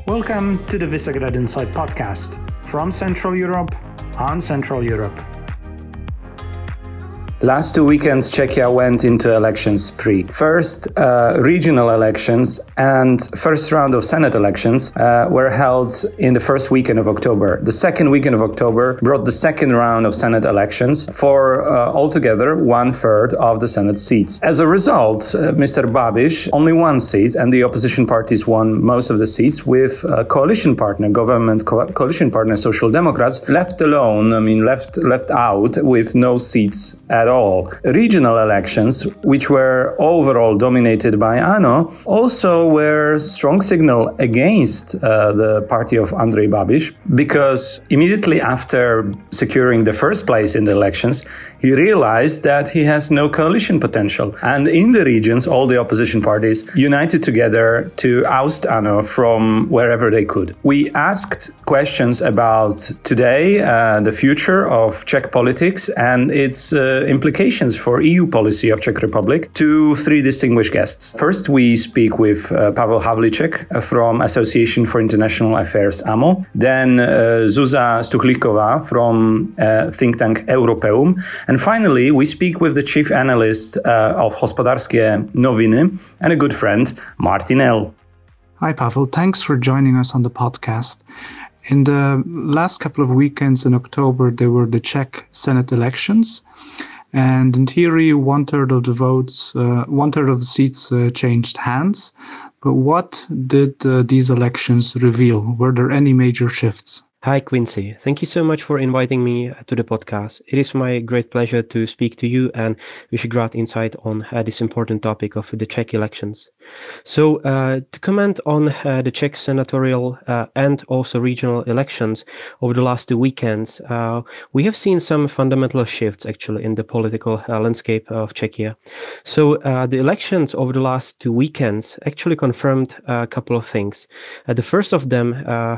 Welcome to the Visegrad Insight podcast from Central Europe on Central Europe. Last 2 weekends, Czechia went into election spree. First, regional elections and first round of Senate elections were held in the first weekend of October. The second weekend of October brought the second round of Senate elections for altogether 1/3 of the Senate seats. As a result, Mr. Babiš, only one seat, and the opposition parties won most of the seats, with coalition partner, coalition partner, Social Democrats, left alone, left out with no seats at all. Regional elections, which were overall dominated by ANO, also were a strong signal against the party of Andrej Babiš, because immediately after securing the first place in the elections, he realized that he has no coalition potential. And in the regions, all the opposition parties united together to oust ANO from wherever they could. We asked questions about today, the future of Czech politics and its implications for EU policy of Czech Republic to three distinguished guests. First, we speak with Pavel Havlíček from Association for International Affairs AMO, then Zuzana Stuchlíková from think tank Europeum, and finally, we speak with the chief analyst of Hospodářské noviny and a good friend, Martin L. Hi, Pavel. Thanks for joining us on the podcast. In the last couple of weekends in October, there were the Czech Senate elections. And in theory, 1/3 of the votes, 1/3 of the seats changed hands. But what did these elections reveal? Were there any major shifts? Hi, Quincy. Thank you so much for inviting me to the podcast. It is my great pleasure to speak to you and Visegrad Insight on this important topic of the Czech elections. So, to comment on the Czech senatorial and also regional elections over the last 2 weekends, we have seen some fundamental shifts actually in the political landscape of Czechia. So, the elections over the last 2 weekends actually confirmed a couple of things. The first of them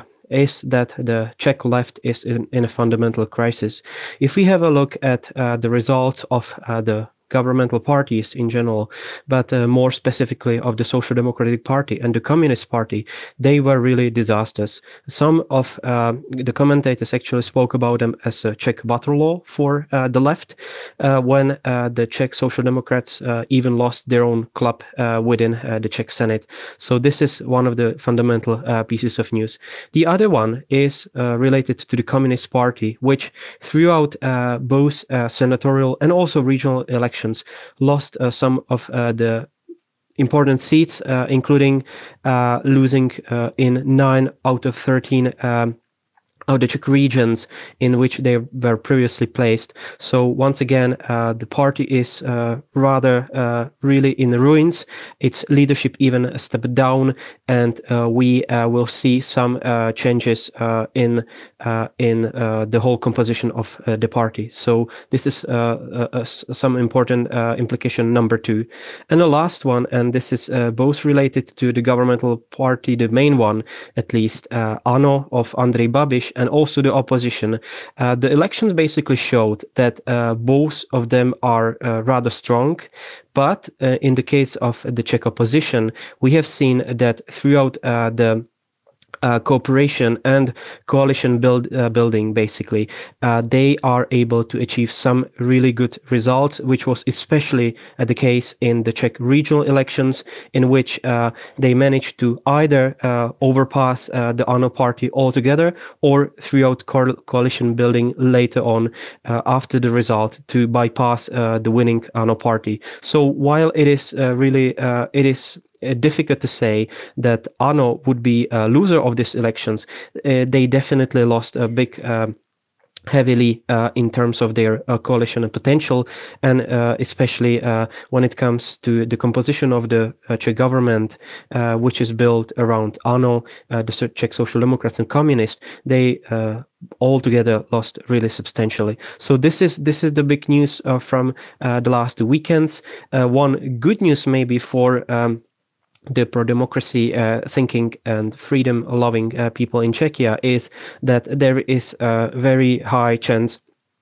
is that the Czech left is in a fundamental crisis. If we have a look at the results of the governmental parties in general, but more specifically of the Social Democratic Party and the Communist Party, they were really disastrous. Some of the commentators actually spoke about them as a Czech Waterloo for the left, when the Czech Social Democrats even lost their own club within the Czech Senate. So this is one of the fundamental pieces of news. The other one is related to the Communist Party, which throughout both senatorial and also regional elections lost some of the important seats, including losing in 9 out of 13 of the Czech regions in which they were previously placed. So once again, the party is rather really in ruins. Its leadership even stepped down, and we will see some changes in the whole composition of the party. So this is some important implication number 2. And the last one, and this is both related to the governmental party, the main one at least, ANO of Andrej Babiš, and also the opposition. The elections basically showed that both of them are rather strong, but in the case of the Czech opposition, we have seen that throughout the cooperation and coalition building, basically, they are able to achieve some really good results, which was especially the case in the Czech regional elections, in which they managed to either overpass the ANO party altogether, or throughout coalition building later on after the result to bypass the winning ANO party. So while it is difficult to say that ANO would be a loser of these elections, they definitely lost a big heavily in terms of their coalition and potential, and especially when it comes to the composition of the Czech government, which is built around ANO, the Czech Social Democrats and Communists. They altogether lost really substantially. So this is the big news from the last 2 weekends. One good news maybe for the pro-democracy thinking and freedom-loving people in Czechia is that there is a very high chance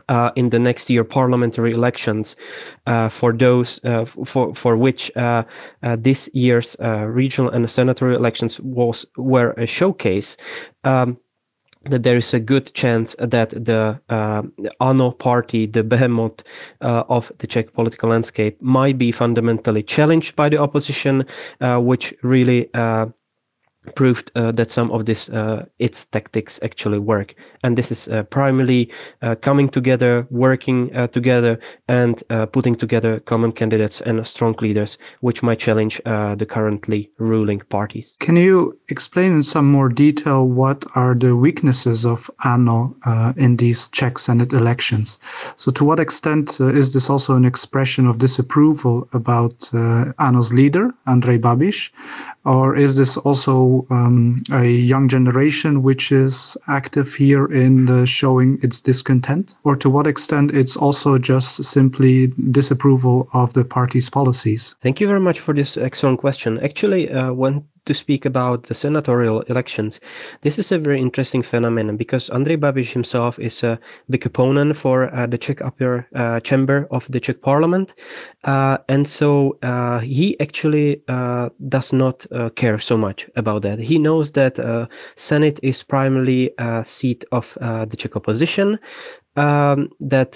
in the next year parliamentary elections, for those for which this year's regional and senatorial elections were a showcase. That there is a good chance that the ANO party, the behemoth of the Czech political landscape, might be fundamentally challenged by the opposition, which really proved that some of its tactics actually work. And this is primarily coming together, working together, and putting together common candidates and strong leaders, which might challenge the currently ruling parties. Can you explain in some more detail what are the weaknesses of ANO in these Czech Senate elections? So to what extent is this also an expression of disapproval about ANO's leader, Andrej Babiš? Or is this also a young generation which is active here in showing its discontent? Or to what extent it's also just simply disapproval of the party's policies? Thank you very much for this excellent question. Actually, when to speak about the senatorial elections, this is a very interesting phenomenon because Andrej Babiš himself is a big opponent for the Czech upper chamber of the Czech parliament. And so he actually does not care so much about that. He knows that Senate is primarily a seat of the Czech opposition, that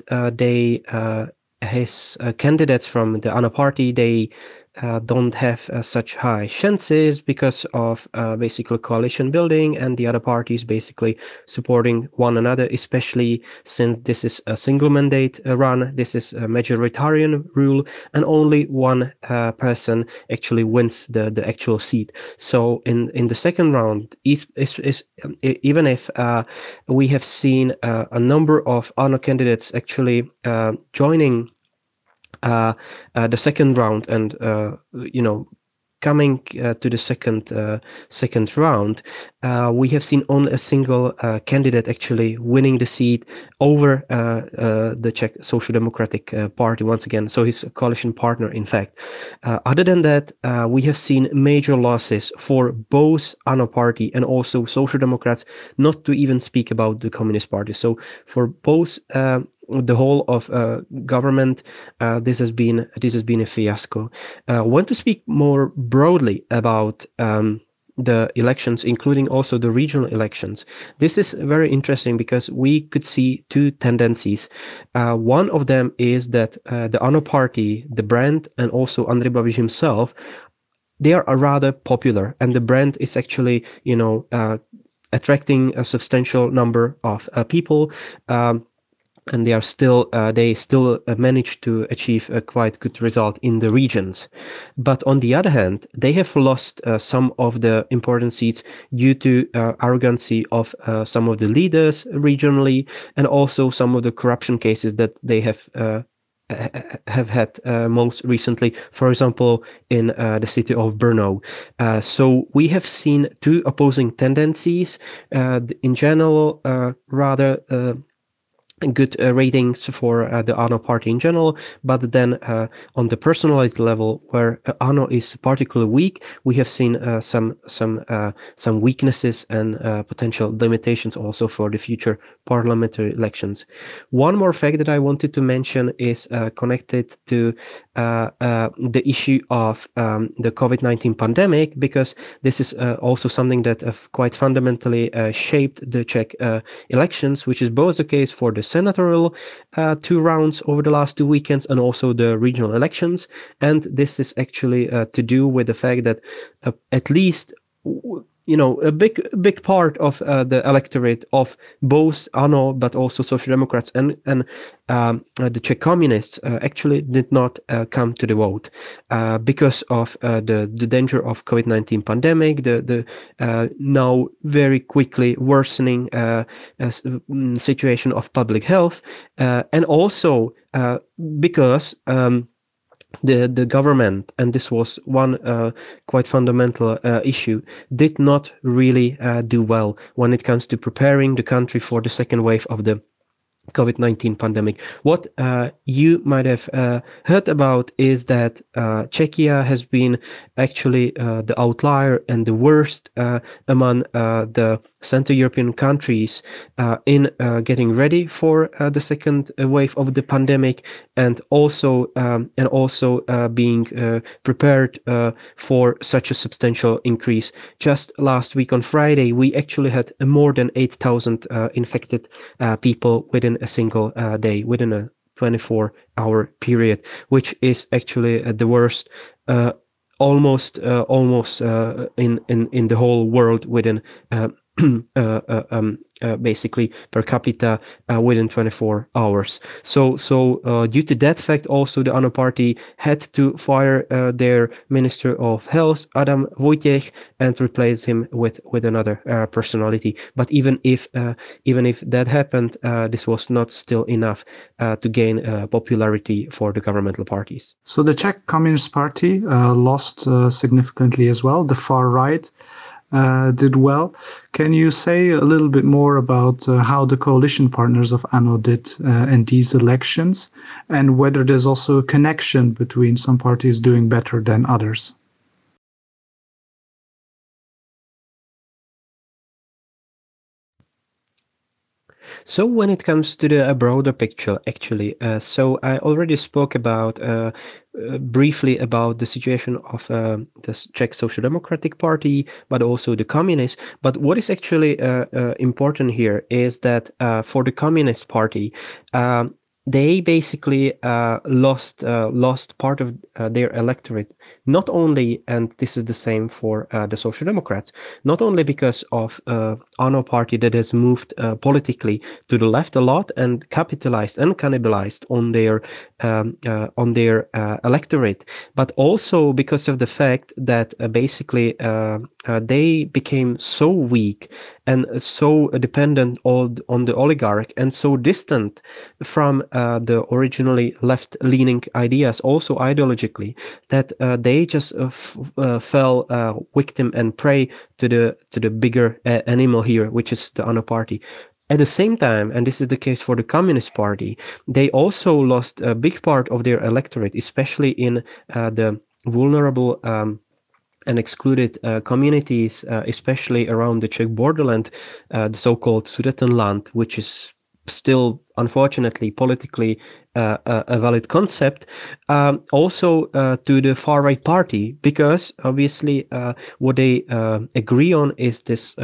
his candidates from the ANO party, they don't have such high chances because of basically coalition building and the other parties basically supporting one another, especially since this is a single mandate run, this is a majoritarian rule, and only one person actually wins the actual seat. So in the second round, even if we have seen a number of ANO candidates actually joining the second round and coming to the second round, we have seen only a single candidate actually winning the seat over the Czech Social Democratic Party once again. So his coalition partner, in fact. Other than that, we have seen major losses for both ANO party and also Social Democrats, not to even speak about the Communist Party. So for both the whole of government, this has been a fiasco. I want to speak more broadly about the elections, including also the regional elections. This is very interesting because we could see two tendencies. One of them is that the ANO party, the brand, and also Andrej Babiš himself, they are rather popular, and the brand is actually, attracting a substantial number of people. And they still manage to achieve a quite good result in the regions. But on the other hand, they have lost some of the important seats due to arrogancy of some of the leaders regionally, and also some of the corruption cases that they have had most recently, for example, in the city of Brno. So we have seen two opposing tendencies. In general, rather good ratings for the ANO party in general, but then on the personality level, where ANO is particularly weak, we have seen some weaknesses and potential limitations also for the future parliamentary elections. One more fact that I wanted to mention is connected to the issue of the COVID-19 pandemic, because this is also something that quite fundamentally shaped the Czech elections, which is both the case for the senatorial 2 rounds over the last 2 weekends and also the regional elections. And this is actually to do with the fact that at least a big part of the electorate of both ANO but also Social Democrats and the Czech Communists actually did not come to the vote because of the danger of COVID-19 pandemic, the now very quickly worsening situation of public health, and also because the government, and this was one quite fundamental issue, did not really do well when it comes to preparing the country for the second wave of the COVID-19 pandemic. What you might have heard about is that Czechia has been actually the outlier and the worst among the Central European countries in getting ready for the second wave of the pandemic, and also being prepared for such a substantial increase. Just last week on Friday, we actually had more than 8,000 infected people within a single day, within a 24-hour period, which is actually the worst almost in the whole world within basically per capita within 24 hours. So due to that fact, also the ANO party had to fire their Minister of Health, Adam Vojtěch, and replace him with another personality. But even if that happened, this was not still enough to gain popularity for the governmental parties. So the Czech Communist Party lost significantly as well. The far right did well. Can you say a little bit more about how the coalition partners of ANO did in these elections, and whether there's also a connection between some parties doing better than others? So when it comes to the broader picture, actually, so I already spoke about briefly about the situation of the Czech Social Democratic Party, but also the Communists. But what is actually important here is that for the Communist Party, they basically lost part of their electorate, not only, and this is the same for the Social Democrats, not only because of ANO party that has moved politically to the left a lot and capitalized and cannibalized on their electorate, but also because of the fact that basically they became so weak and so dependent on the oligarch and so distant from the originally left-leaning ideas, also ideologically, that they just fell victim and prey to the bigger animal here, which is the ANO party. At the same time, and this is the case for the Communist Party, they also lost a big part of their electorate, especially in the vulnerable and excluded communities, especially around the Czech borderland, the so-called Sudetenland, which is still, unfortunately, politically a valid concept, also to the far-right party, because obviously what they agree on is this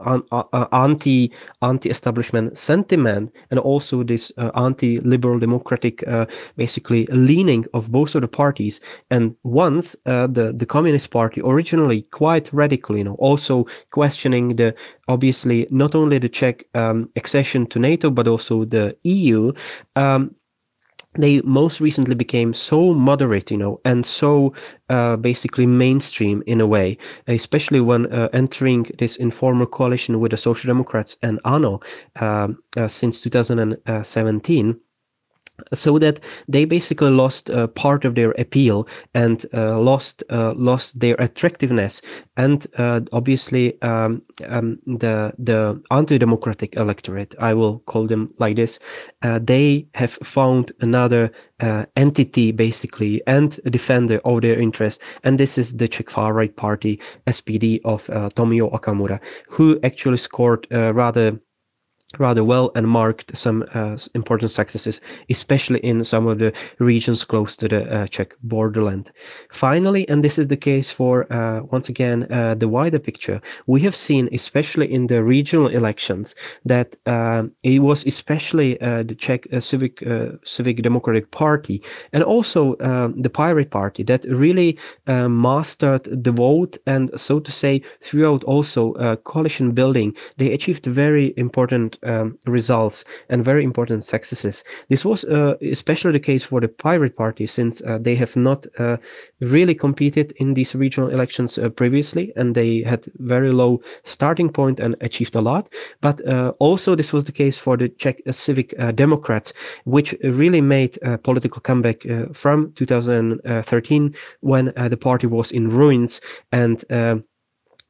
anti-establishment sentiment, and also this anti-liberal democratic basically leaning of both of the parties. And once the Communist Party, originally quite radical, also questioning obviously not only the Czech accession to NATO, but also the EU, they most recently became so moderate, and so basically mainstream in a way, especially when entering this informal coalition with the Social Democrats and ANO since 2017. So that they basically lost part of their appeal and lost their attractiveness, and obviously the anti-democratic electorate, I will call them like this, they have found another entity basically and a defender of their interests, and this is the Czech far-right party SPD of Tomio Okamura, who actually scored rather well and marked some important successes, especially in some of the regions close to the Czech borderland. Finally, and this is the case for, once again, the wider picture, we have seen, especially in the regional elections, that it was especially the Czech Civic Democratic Party and also the Pirate Party that really mastered the vote, and so to say, throughout also coalition building, they achieved very important results and very important successes. This was especially the case for the Pirate Party, since they have not really competed in these regional elections previously, and they had very low starting point and achieved a lot. But also this was the case for the Czech Civic Democrats, which really made a political comeback from 2013 when the party was in ruins, and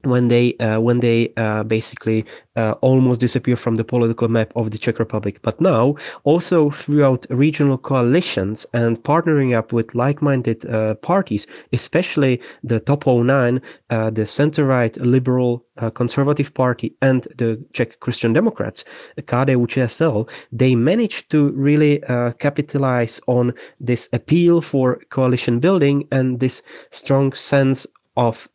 when they basically almost disappear from the political map of the Czech Republic. But now, also throughout regional coalitions and partnering up with like-minded parties, especially the Top 09, the center-right liberal conservative party and the Czech Christian Democrats, KDU-ČSL, they managed to really capitalize on this appeal for coalition building and this strong sense of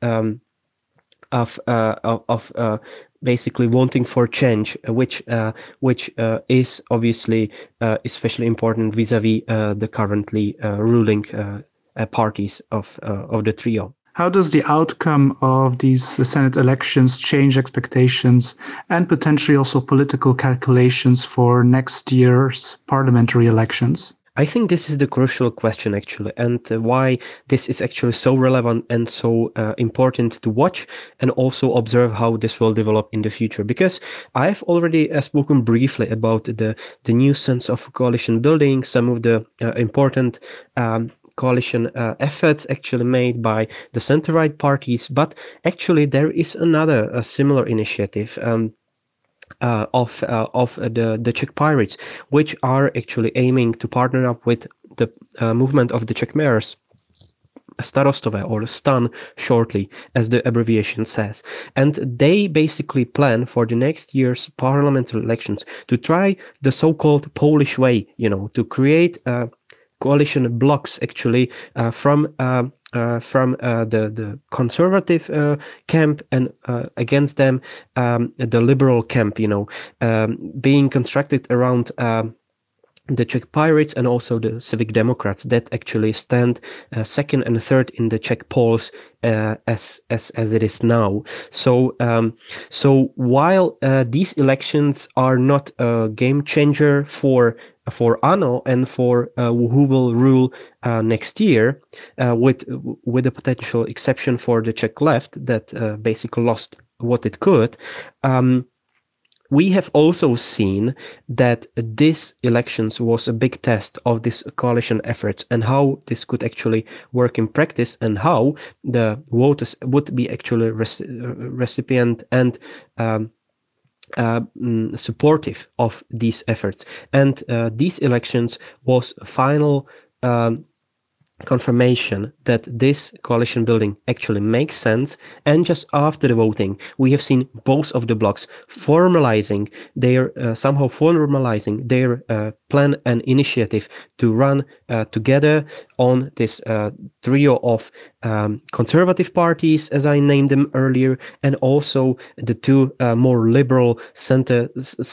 basically wanting for change, which is obviously especially important vis-a-vis the currently ruling parties of the trio. How does the outcome of these Senate elections change expectations and potentially also political calculations for next year's parliamentary elections? I think this is the crucial question, actually, and why this is actually so relevant and so important to watch and also observe how this will develop in the future. Because I've already spoken briefly about the new sense of coalition building, some of the important coalition efforts actually made by the center-right parties, but actually there is another similar initiative of the Czech Pirates, which are actually aiming to partner up with the movement of the Czech mayors, Starostové, or STAN shortly, as the abbreviation says. And they basically plan for the next year's parliamentary elections to try the so-called Polish way, to create coalition blocks actually from the conservative camp and against them the liberal camp, being constructed around the Czech Pirates and also the Civic Democrats that actually stand second and third in the Czech polls as it is now. So while these elections are not a game changer for ANO and for who will rule next year, with a potential exception for the Czech left that basically lost what it could, we have also seen that this elections was a big test of this coalition efforts and how this could actually work in practice and how the voters would be actually recipient and supportive of these efforts. And these elections was a final confirmation that this coalition building actually makes sense. And just after the voting, we have seen both of the blocs formalizing their plan and initiative to run together on this trio of conservative parties, as I named them earlier, and also the two more liberal center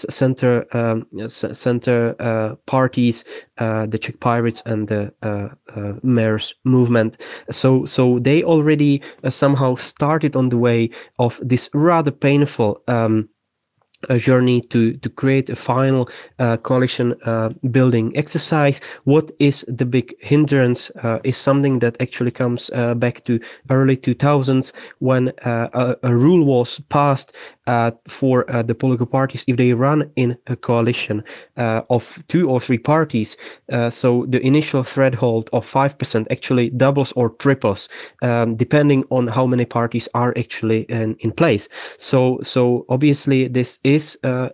parties, the Czech Pirates and the Mayor's movement. So they already somehow started on the way of this rather painful a journey to create a final coalition building exercise. What is the big hindrance is something that actually comes back to early 2000s when a rule was passed for the political parties if they run in a coalition of 2 or 3 parties. So the initial threshold of 5% actually doubles or triples depending on how many parties are actually in place. So obviously this is a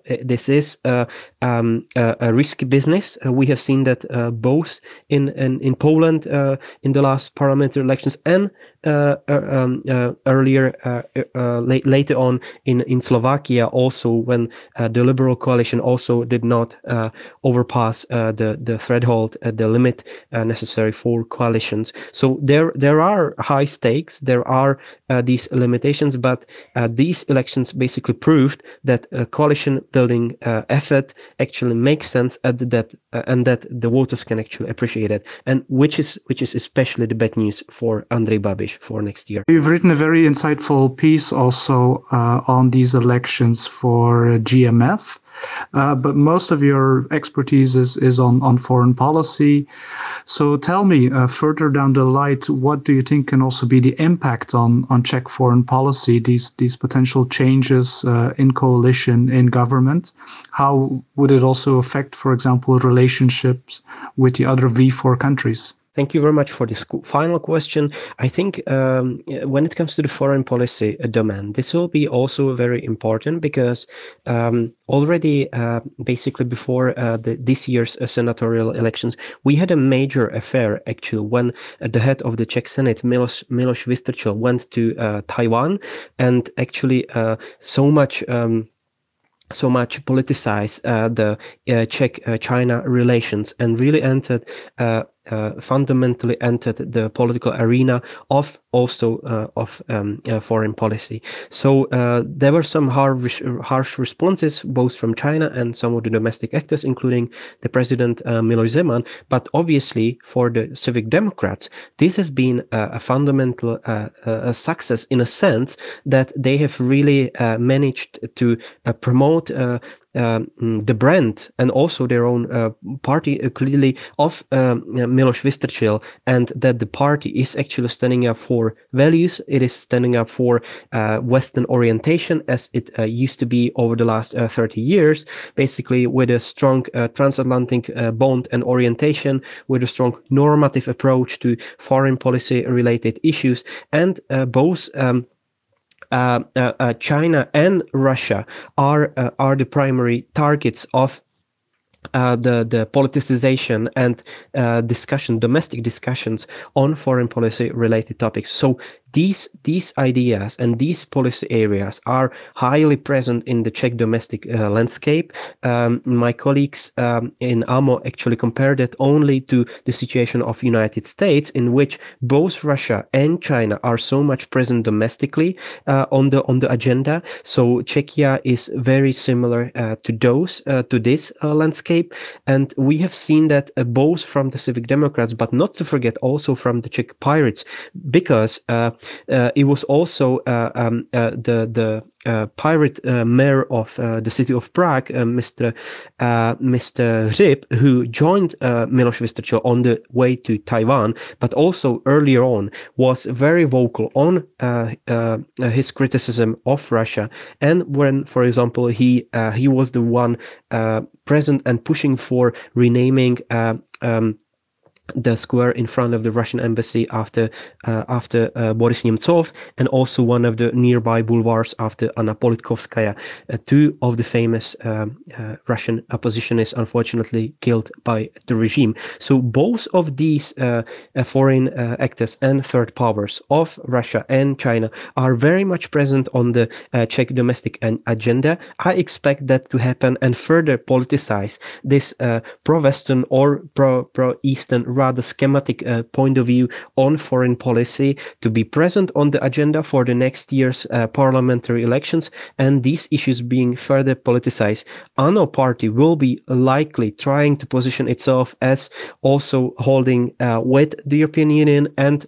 risky business. We have seen that both in Poland in the last parliamentary elections and earlier later on in Slovakia also, when the liberal coalition also did not overpass the threshold, the limit necessary for coalitions. So there are high stakes, there are these limitations, but these elections basically proved that a coalition building effort actually makes sense and that the voters can actually appreciate it, and which is especially the bad news for Andrej Babiš for next year. You've written a very insightful piece also on these elections for GMF, but most of your expertise is on foreign policy. So tell me, further down the line, what do you think can also be the impact on Czech foreign policy, these potential changes in coalition, in government? How would it also affect, for example, relationships with the other V4 countries? Thank you very much for this final question. I think when it comes to the foreign policy domain, this will be also very important because already basically before this year's senatorial elections, we had a major affair actually when the head of the Czech Senate, Miloš Vystrčil, went to Taiwan, and actually so much politicized the Czech-China relations and really fundamentally entered the political arena of foreign policy. So there were some harsh responses both from China and some of the domestic actors, including the president Miloš Zeman. But obviously, for the Civic Democrats, this has been a fundamental success in a sense that they have really managed to promote the brand and also their own party clearly of Miloš Vystrčil, and that the party is actually standing up for values. It is standing up for Western orientation as it used to be over the last 30 years, basically with a strong transatlantic bond and orientation, with a strong normative approach to foreign policy related issues, and both China and Russia are the primary targets of the politicization and domestic discussions on foreign policy related topics. So these ideas and these policy areas are highly present in the Czech domestic landscape. My colleagues in AMO actually compared it only to the situation of United States, in which both Russia and China are so much present domestically on the agenda. So Czechia is very similar to this landscape, and we have seen that both from the Civic Democrats, but not to forget also from the Czech Pirates, because it was also the pirate mayor of the city of Prague, Mr. Hřib, who joined Miloš Vystrčil on the way to Taiwan, but also earlier on was very vocal on his criticism of Russia. And when, for example, he was the one present and pushing for renaming the square in front of the Russian embassy after Boris Nemtsov, and also one of the nearby boulevards after Anna Politkovskaya, two of the famous Russian oppositionists unfortunately killed by the regime. So both of these foreign actors and third powers of Russia and China are very much present on the Czech domestic agenda. I expect that to happen and further politicize this pro-Western or pro-Eastern rather schematic point of view on foreign policy to be present on the agenda for the next year's parliamentary elections, and these issues being further politicized. ANO party will be likely trying to position itself as also holding with the European Union and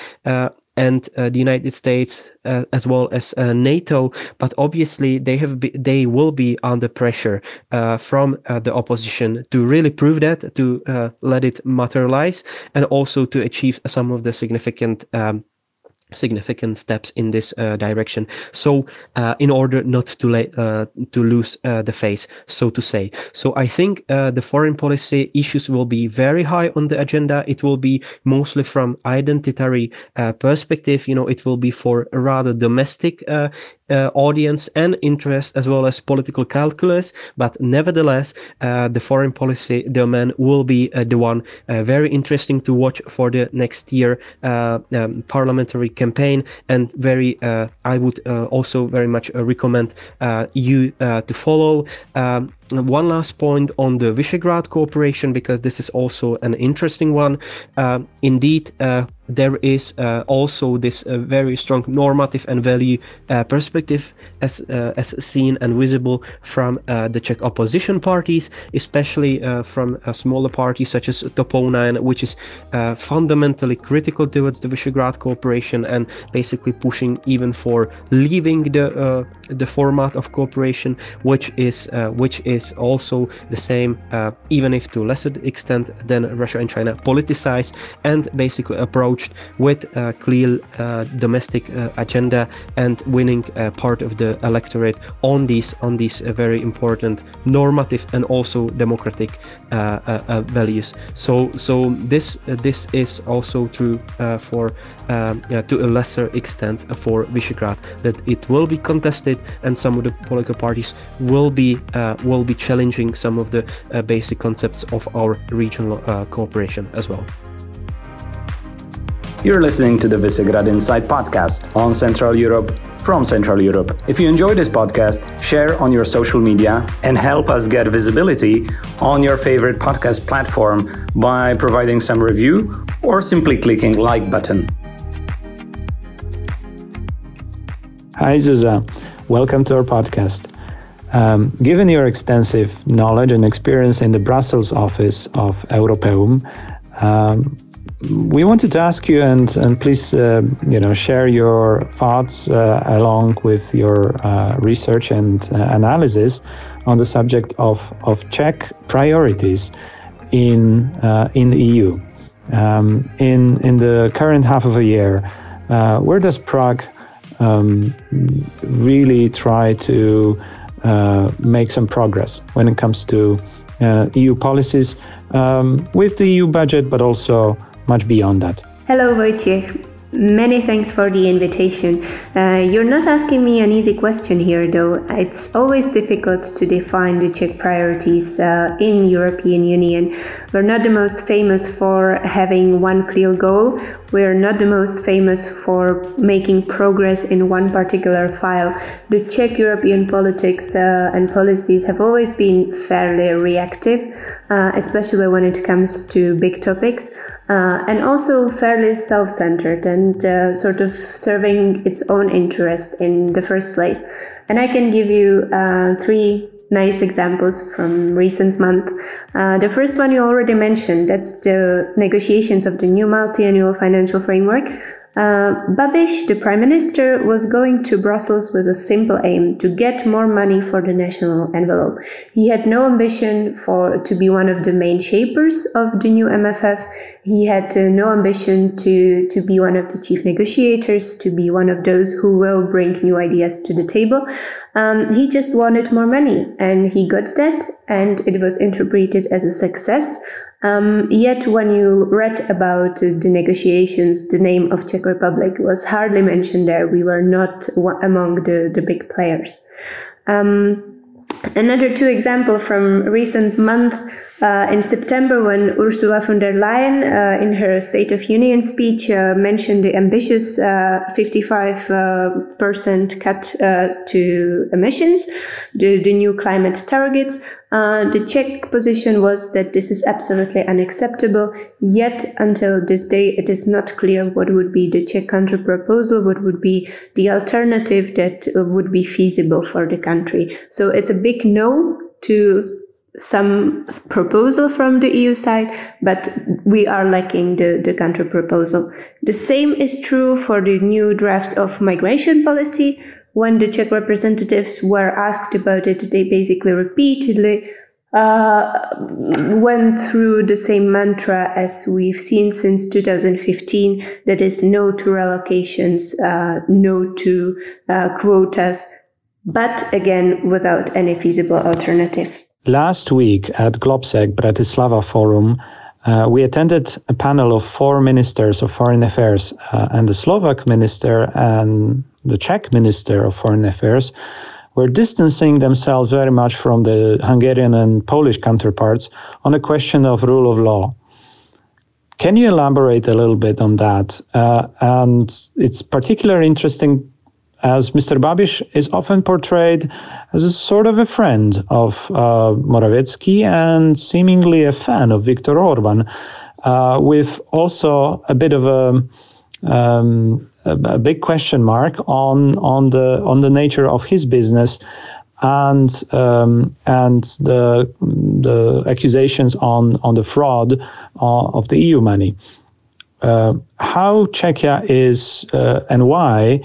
the United States as well as NATO, but obviously they will be under pressure from the opposition to really prove that, to let it materialize, and also to achieve some of the significant steps in this direction. So in order not to lose the face, so to say. So I think the foreign policy issues will be very high on the agenda. It will be mostly from identitary perspective. It will be for a rather domestic audience and interest, as well as political calculus. But nevertheless, the foreign policy domain will be the one very interesting to watch for the next year parliamentary campaign, and very I would also very much recommend you to follow. One last point on the Visegrad cooperation, because this is also an interesting one. Indeed, there is also this very strong normative and value perspective as seen and visible from the Czech opposition parties, especially from smaller parties such as TOP 09, which is fundamentally critical towards the Visegrad cooperation and basically pushing even for leaving the format of cooperation, which is also the same, even if to a lesser extent than Russia and China, politicized and basically approach approached with a clear domestic agenda and winning part of the electorate on these very important normative and also democratic values. So this is also true for to a lesser extent for Visegrad, that it will be contested, and some of the political parties will be challenging some of the basic concepts of our regional cooperation as well. You're listening to the Visegrad Insight podcast on Central Europe from Central Europe. If you enjoy this podcast, share on your social media and help us get visibility on your favorite podcast platform by providing some review or simply clicking like button. Hi Zuzá, welcome to our podcast. Given your extensive knowledge and experience in the Brussels office of Europeum, we wanted to ask you, and please, share your thoughts along with your research and analysis on the subject of Czech priorities in the EU. In the current half of a year, where does Prague really try to make some progress when it comes to EU policies with the EU budget, but also much beyond that? Hello, Wojciech. Many thanks for the invitation. You're not asking me an easy question here, though. It's always difficult to define the Czech priorities in European Union. We're not the most famous for having one clear goal. We're not the most famous for making progress in one particular file. The Czech European politics and policies have always been fairly reactive, especially when it comes to big topics. And also fairly self-centered and sort of serving its own interest in the first place. And I can give you three nice examples from recent month. The first one you already mentioned, that's the negotiations of the new multi-annual financial framework. Babiš, the Prime Minister, was going to Brussels with a simple aim: to get more money for the national envelope. He had no ambition to be one of the main shapers of the new MFF. He had no ambition to be one of the chief negotiators, to be one of those who will bring new ideas to the table. He just wanted more money, and he got that, and it was interpreted as a success. Yet when you read about the negotiations, the name of Czech Republic was hardly mentioned there. We were not among the big players. Another two examples from recent month. In September, when Ursula von der Leyen, in her State of Union speech, mentioned the ambitious 55% cut to emissions, the new climate targets, the Czech position was that this is absolutely unacceptable. Yet, until this day, it is not clear what would be the Czech counter proposal, what would be the alternative that would be feasible for the country. So it's a big no to some proposal from the EU side, but we are lacking the counter proposal. The same is true for the new draft of migration policy. When the Czech representatives were asked about it, they basically repeatedly went through the same mantra as we've seen since 2015, that is no to relocations, no to quotas, but again, without any feasible alternative. Last week at Globsec Bratislava Forum, we attended a panel of 4 ministers of foreign affairs, and the Slovak minister and the Czech minister of foreign affairs were distancing themselves very much from the Hungarian and Polish counterparts on a question of rule of law. Can you elaborate a little bit on that? And it's particularly interesting as Mr. Babiš is often portrayed as a sort of a friend of Morawiecki and seemingly a fan of Viktor Orban, with also a bit of a big question mark on the nature of his business and the accusations on the fraud of the EU money. How Czechia is and why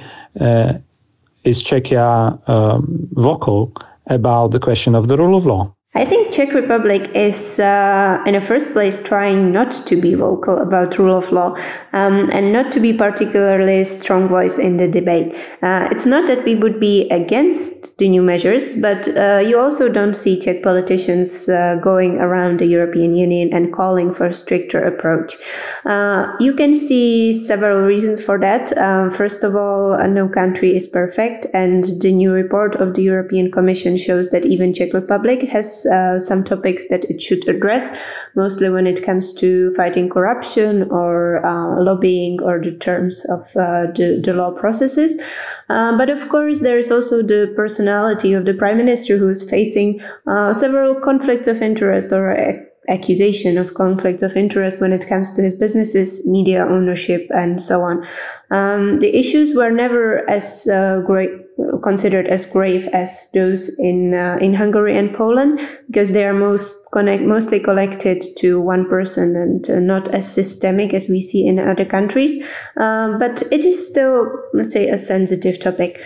is Czechia vocal about the question of the rule of law? I think think Czech Republic is, in the first place, trying not to be vocal about rule of law and not to be particularly strong voice in the debate. It's not that we would be against the new measures, but you also don't see Czech politicians going around the European Union and calling for a stricter approach. You can see several reasons for that. First of all, no country is perfect, and the new report of the European Commission shows that even Czech Republic has some topics that it should address, mostly when it comes to fighting corruption or lobbying or the terms of the law processes. But of course, there is also the personality of the Prime Minister, who is facing several conflicts of interest or accusation of conflict of interest when it comes to his businesses, media ownership, and so on. The issues were never as considered as grave as those in Hungary and Poland, because they are mostly collected to one person and not as systemic as we see in other countries. But it is still, let's say, a sensitive topic.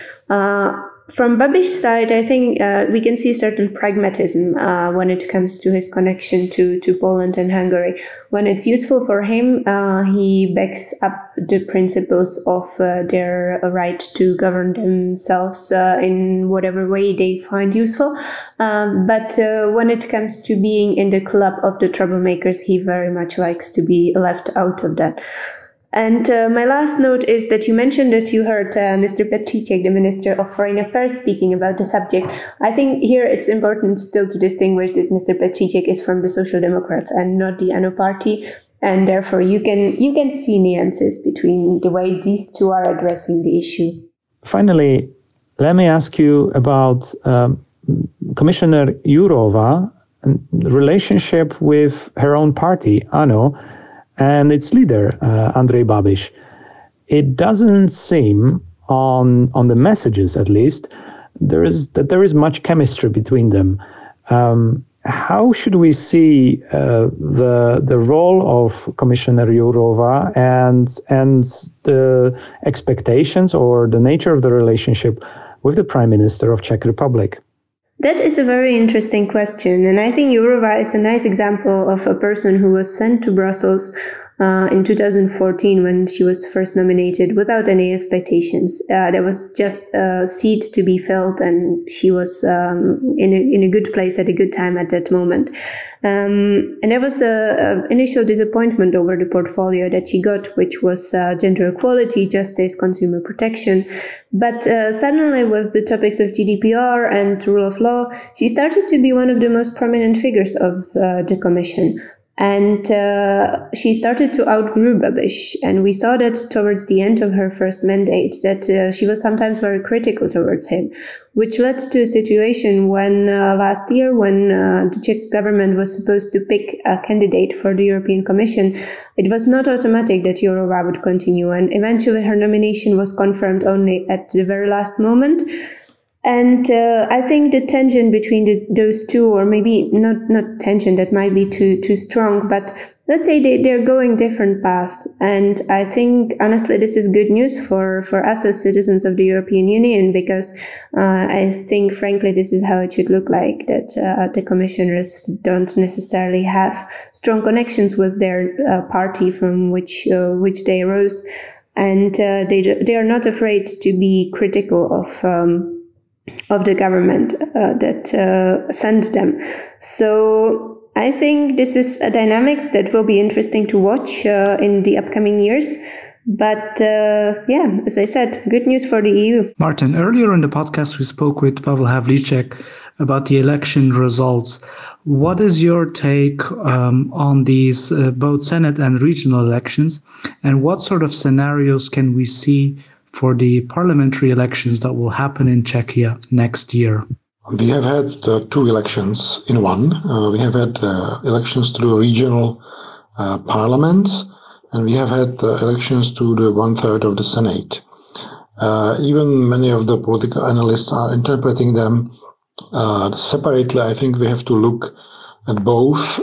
From Babiš's side, I think we can see certain pragmatism when it comes to his connection to Poland and Hungary. When it's useful for him, he backs up the principles of their right to govern themselves in whatever way they find useful. But when it comes to being in the club of the troublemakers, he very much likes to be left out of that. And my last note is that you mentioned that you heard Mr. Petříček, the Minister of Foreign Affairs, speaking about the subject. I think here it's important still to distinguish that Mr. Petříček is from the Social Democrats and not the ANO party, and therefore you can see nuances between the way these two are addressing the issue. Finally, let me ask you about Commissioner Jourová, relationship with her own party, ANO, and its leader, Andrej Babiš. It doesn't seem, on the messages at least, there is much chemistry between them. How should we see the role of Commissioner Jourová and the expectations or the nature of the relationship with the Prime Minister of Czech Republic? That is a very interesting question, and I think Jourová is a nice example of a person who was sent to Brussels in 2014 when she was first nominated without any expectations. There was just a seat to be filled, and she was in a good place at a good time at that moment. And there was an initial disappointment over the portfolio that she got, which was gender equality, justice, consumer protection. But suddenly, with the topics of GDPR and rule of law, she started to be one of the most prominent figures of the Commission. And she started to outgrow Babiš, and we saw that towards the end of her first mandate, that she was sometimes very critical towards him, which led to a situation when last year, when the Czech government was supposed to pick a candidate for the European Commission, it was not automatic that Jourová would continue, and eventually her nomination was confirmed only at the very last moment. And I think the tension between those two, or maybe not tension, that might be too strong, but let's say they're going different paths. And I think, honestly, this is good news for us as citizens of the European Union, because I think, frankly, this is how it should look like, that the commissioners don't necessarily have strong connections with their party from which they arose, and they are not afraid to be critical of the government that sent them. So I think this is a dynamics that will be interesting to watch in the upcoming years. But as I said, good news for the EU. Martin, earlier in the podcast, we spoke with Pavel Havlíček about the election results. What is your take on these both Senate and regional elections, and what sort of scenarios can we see for the parliamentary elections that will happen in Czechia next year? We have had two elections in one. We have had elections to the regional parliaments, and we have had elections to the 1/3 of the Senate. Even many of the political analysts are interpreting them separately. I think we have to look at both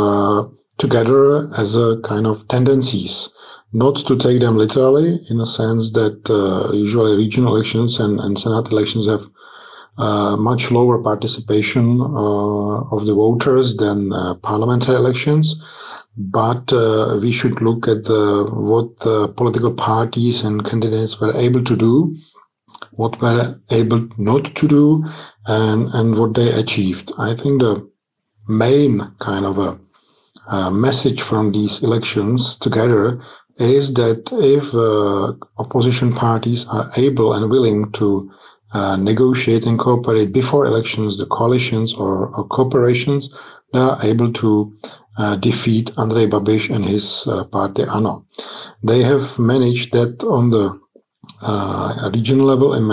together as a kind of tendencies, not to take them literally, in a sense that usually regional elections and Senate elections have much lower participation of the voters than parliamentary elections. But we should look at what the political parties and candidates were able to do, what were able not to do, and what they achieved. I think the main kind of a message from these elections together is that if opposition parties are able and willing to negotiate and cooperate before elections, the coalitions or corporations, they are able to defeat Andrej Babiš and his party ANO. They have managed that on the regional level in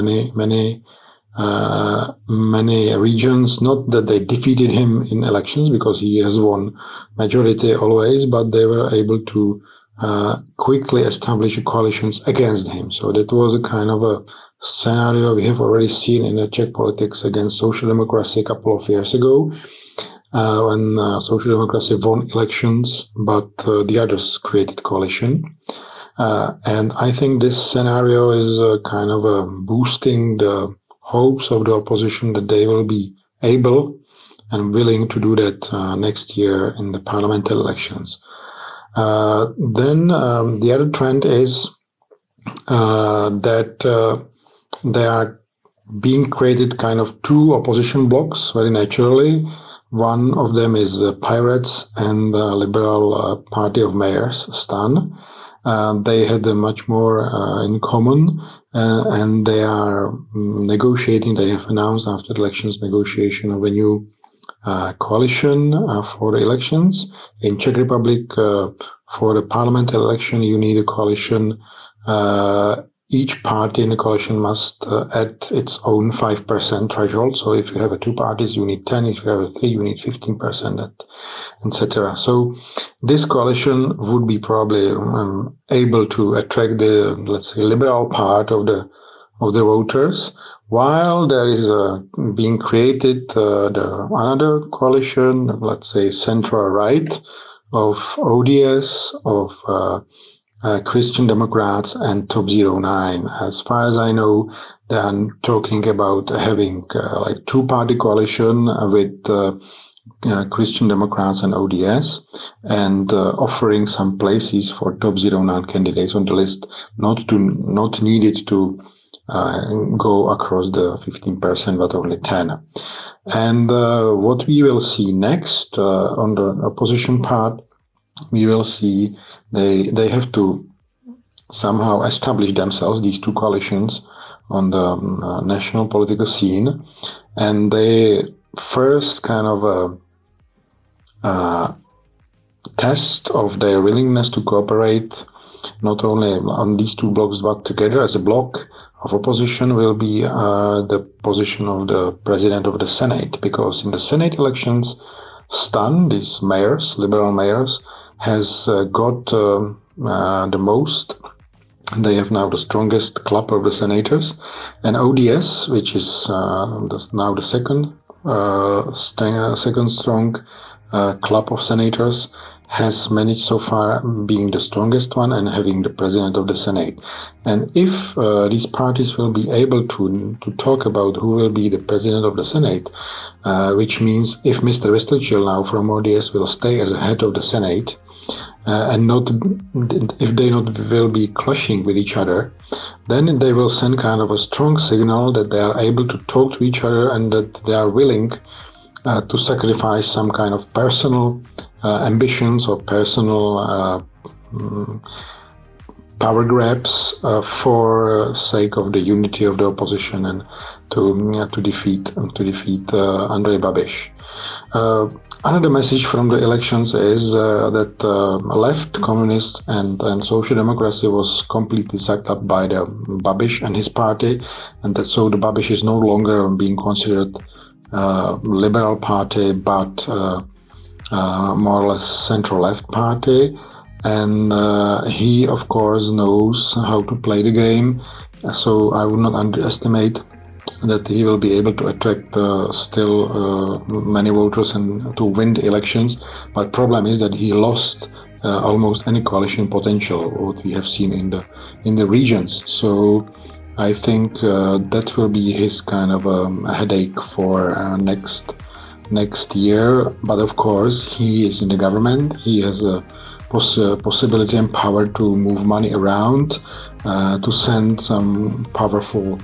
many regions. Not that they defeated him in elections, because he has won majority always, but they were able to quickly establish coalitions against him. So that was a kind of a scenario we have already seen in the Czech politics against social democracy a couple of years ago, when social democracy won elections, but the others created coalition. And I think this scenario is kind of boosting the hopes of the opposition that they will be able and willing to do that next year in the parliamentary elections. Then the other trend is that there are being created kind of two opposition blocks very naturally. One of them is Pirates and the Liberal Party of Mayors, STAN. They had much more in common, and they are negotiating. They have announced after the elections negotiation of a new coalition for the elections. In Czech Republic, for the parliamentary election, you need a coalition. Each party in the coalition must add its own 5% threshold. So if you have 2 parties, you need 10. If you have 3, you need 15%, etc. So this coalition would be probably able to attract the, let's say, liberal part of the voters, while there is being created another coalition, let's say central right, of ODS, of Christian Democrats and Top 09. As far as I know, they are talking about having like 2-party coalition with Christian Democrats and ODS, and offering some places for Top 09 candidates on the list, not needed to go across the 15%, but only 10. And what we will see next on the opposition part, we will see they have to somehow establish themselves, these 2 coalitions, on the national political scene. And they first kind of test of their willingness to cooperate, not only on these 2 blocks, but together as a bloc of opposition, will be the position of the president of the Senate. Because in the Senate elections, STAN, these mayors, liberal mayors, has got the most. They have now the strongest club of the senators, and ODS, which is now the second strong club of senators, has managed so far being the strongest one and having the president of the Senate. And if these parties will be able to talk about who will be the president of the Senate, which means if Mr. Vystrčil now from ODS will stay as a head of the Senate, and not if they not will be clashing with each other, then they will send kind of a strong signal that they are able to talk to each other and that they are willing to sacrifice some kind of personal ambitions or personal power grabs for sake of the unity of the opposition and to defeat Andrej Babiš. Another message from the elections is that left, communists and social democracy was completely sucked up by the Babiš and his party, and that so the Babiš is no longer being considered liberal party, but more or less central-left party. And he, of course, knows how to play the game. So I would not underestimate that he will be able to attract still many voters and to win the elections. But problem is that he lost almost any coalition potential, what we have seen in the regions. So I think that will be his kind of a headache for next year. But of course, he is in the government. He has a possibility and power to move money around, to send some powerful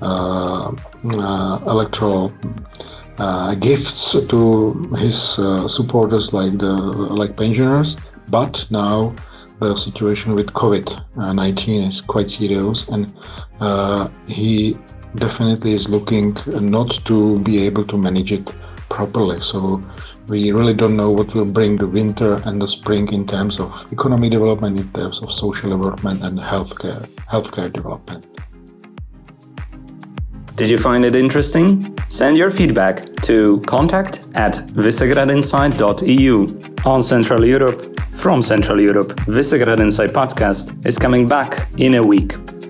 electoral gifts to his supporters, like pensioners. But now the situation with COVID-19 is quite serious, and he definitely is looking not to be able to manage it properly. So we really don't know what will bring the winter and the spring in terms of economy development, in terms of social development and healthcare development. Did you find it interesting? Send your feedback to contact@visegradinsight.eu. On Central Europe, from Central Europe, Visegrad Insight podcast is coming back in a week.